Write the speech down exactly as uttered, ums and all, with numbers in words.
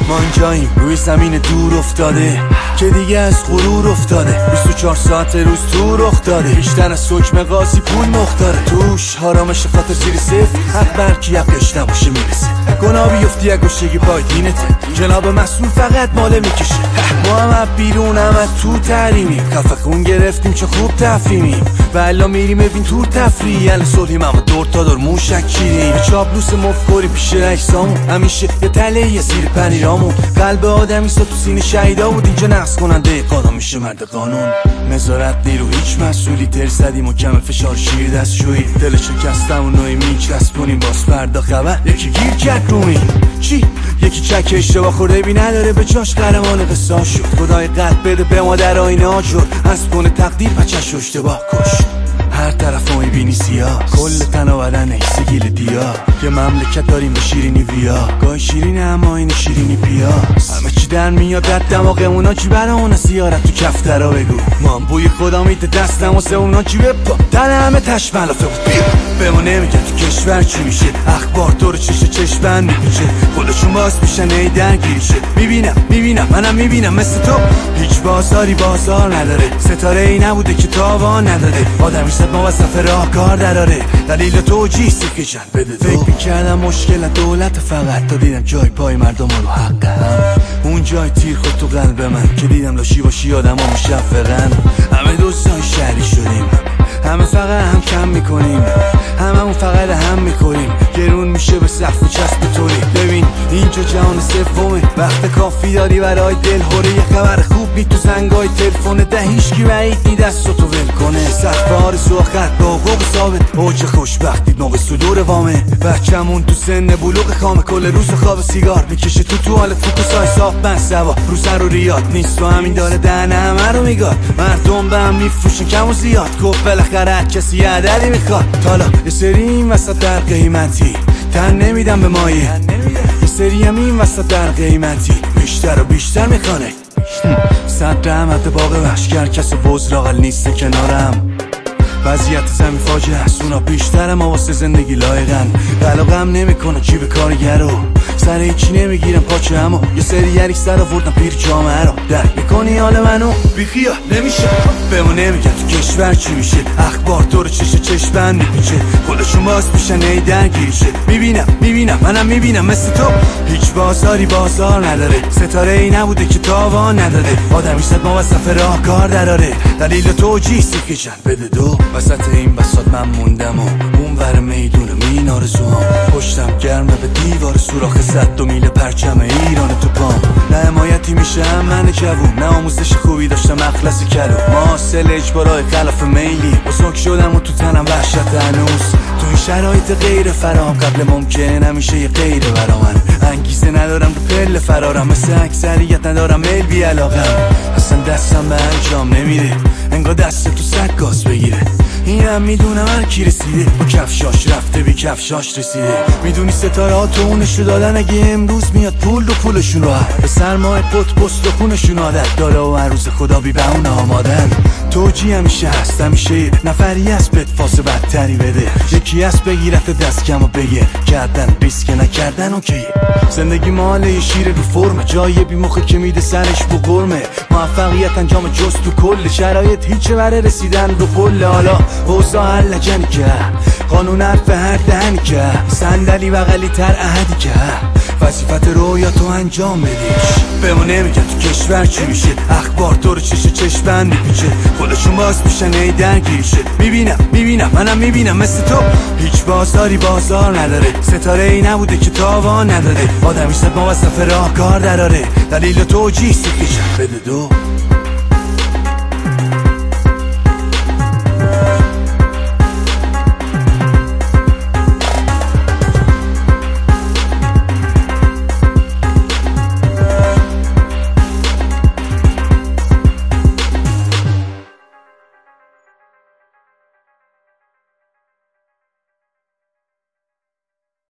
ما اینجاییم روی زمین دور افتاده که دیگه از غرور افتاده. بیست و چهار ساعت روز تو رخ داده، بیشتر از حکم قاضی پول مختاره. توش حرامش خاطر زیر صفر، حق برکی حقش نباشه میرسه. گناه بیفتی اگه گوشگی پای دینته، جناب مسئول فقط ماله میکشه. ما هم بیرون هم تو تحریمیم، کف خون گرفتیم چه خوب تفریمیم. و الا میریم ببین تور تفریح، ال صلحیم اما دور تا دور موشک چیریم. چاپلوس مفکوری پیش اجسامون، همیشه یه تله یه زیر پنیرامون. قلب آدمی سا تو سینه شهیدا بود، اینجا نقص کننده قانون میشه مرد قانون. نظارت نیرو هیچ مسئولی، تر زدیم و کم فشار شیر دستشویی. دل شکستم و نوعی میچسب کنیم باز فردا خبر یکی گیر کرد رومی. چی؟ یکی چک اشتباه خورده بی نداره به جاش قهرمان قصه شد. خدای قلب بده به ما در آینه ها جور، از کنه تقدیر بچه‌شو اشتباه کش. هر طرف ما میبینی سیاه، کل تن و بدن ایسی گیل دیا. که مملکت داریم به شیرینی ویا، گاه شیرینه اما این شیرینی پیاس. همه چی در میاد در دماغمونا، چی برا اونا سیارت تو کفترا بگو. من بوی خدا میده دستم واسه اونا چی بپا، تن همه تش ملافه بود بیا. به ما نمیگن تو کشور چی میشه، اخبار دور چشه چشمن میپیچه. خودشون باز میشن ای درگیریشه. میبینم میبینم منم میبینم مثل تو، هیچ بازاری بازار نداره. ستاره ای نبوده که تاوان نداده، آدمی صد ما وصف راه کار دراره. دلیل توجیه سیکشن بده دو. فکر میکردم مشکل دولت فقط، تا دیدم جای پای مردم رو حقم. اون جای تیر خود تو قلب من، که دیدم لاشی باشی آدم ها مشفقن. همه دوستان شهری شدیم، همه فقط هم کم میکنیم، هممون فقط هم میکنیم. گرون میشه به سقف و چسب طوری. ببین اینجا جهان سومه، وقت کافی داری برای دل هوره. یه خبر خوب می تو زنگای تلفن ده، هیچکی بعید نی دستو ول کنه. سقف آرزو خط با حقوق ثابت، اوج خوشبختی موقع صدور وامه. بچمون تو سن بلوغ خامه، کل روز خواب سیگار میکشه تو توالت. فوکوسای صاف من سوا رو سر و ریاد نیست، و همین داره دهنه همه رو میگاد. مردم به هم میفروشن کم و زیاد، گفت بالاخره کسی یه عددی میخواد. حالا یه سری این وسط در قیمتی تن نمیدم به مایه، یه سری هم این وسط در قیمتی بیشتر و بیشتر میخوانه. صد رحمت باقی وحشگر، کس بزرگل نیست کنارم. وضعیت زمین فاجعه است، اونا بیشتر ما واسه زندگی لایقن. علاقم نمیکنه جیب کارگرو، سر هیچی نمیگیرم پاچه، اما یه سری یریک سر آوردن پیر جامعه رو. درک میکنی حال منو؟ بیخیال نمیشه. به ما نمیگن تو کشور چی میشه، اخبار دور چشه چشمن میپیچه. خودشون باز میشن ای درگیریشه. میبینم میبینم منم میبینم مثل تو، هیچ بازاری بازار نداره. ستاره ای نبوده که تاوان نداده، آدمی صد ما وصف راه کار دراره. دلیل توجیه سیکشن بده دو. وسط این بساط من موندم و اون ور میدون مین آرزوام. پشتم گرمه به دیوار سوراخ صد دو میل پرچم ایران تو پام. نه حمایتی میشم من جوون، نه آموزش خوبی داشتم اخلاصی کلو. ماسل اجبارای خلاف میلی، بزرگ شدم و تو تنم وحشت هنوز. تو این شرایط غیر فرام قبل ممکن همیشه یه غیره برا من. انگیزه ندارم رو پل فرارم، مثل اکثریت ندارم میل بی علاقم. اصلا دستم به انجام نمیره، انگار دست تو سگ گاز بگیره. اینم میدونم هر کی رسیده با کفشاش رفته بی کفشاش رسیده. میدونی ستاره ها تو اونشو دادن، اگه امروز میاد پول و پولشون راحت. به سرمایه قط پست و خونشون عادت داره، و هر روز خدا بی به اون آمادن. توجی همیشه هست، همیشه نفری هست بهت فاس بدتری بده. یکی هست بگیرت دست کم و بگه کردن ریسک نکردن اوکیه. زندگی مال یه شیر رو فرمه، جای بی مخه که میده سرش بو قرمه. موفقیت انجام جز تو کل شرایط هیچه برای رسیدن رو پل. حالا اوضاع هر لجنی که قانون حرف هر دهنی که صندلی بغلی تر احدی که وظیفت رویا تو انجام بدیش. به ما نمیگن تو کشور چی میشه، اخبار دور چشه چشمن میپیچه. خودشون باز میشن ای درگیریشه. میبینم میبینم منم میبینم مثل تو، هیچ بازاری بازار نداره. ستاره ای نبوده که تاوان نداده، آدمی صد ما وصف راه کار دراره. دلیل توجیه سیکشن بده دو.